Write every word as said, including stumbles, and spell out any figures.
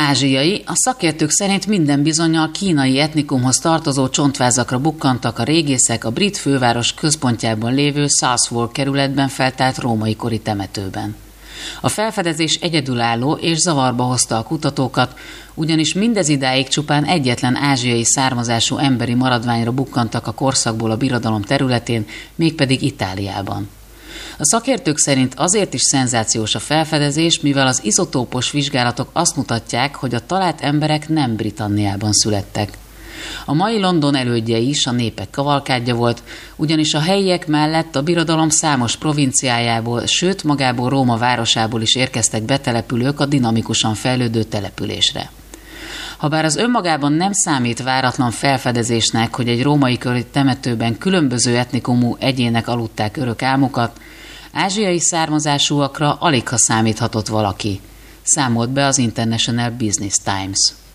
Ázsiai, a szakértők szerint minden bizonnyal kínai etnikumhoz tartozó csontvázakra bukkantak a régészek a brit főváros központjában lévő Southwark kerületben feltárt római kori temetőben. A felfedezés egyedülálló és zavarba hozta a kutatókat, ugyanis mindez idáig csupán egyetlen ázsiai származású emberi maradványra bukkantak a korszakból a birodalom területén, mégpedig Itáliában. A szakértők szerint azért is szenzációs a felfedezés, mivel az izotópos vizsgálatok azt mutatják, hogy a talált emberek nem Britanniában születtek. A mai London elődje is a népek kavalkádja volt, ugyanis a helyiek mellett a birodalom számos provinciájából, sőt magából Róma városából is érkeztek betelepülők a dinamikusan fejlődő településre. Habár az önmagában nem számít váratlan felfedezésnek, hogy egy római köri temetőben különböző etnikumú egyének aludták örök álmukat, ázsiai származásúakra aligha számíthatott valaki, számolt be az International Business Times.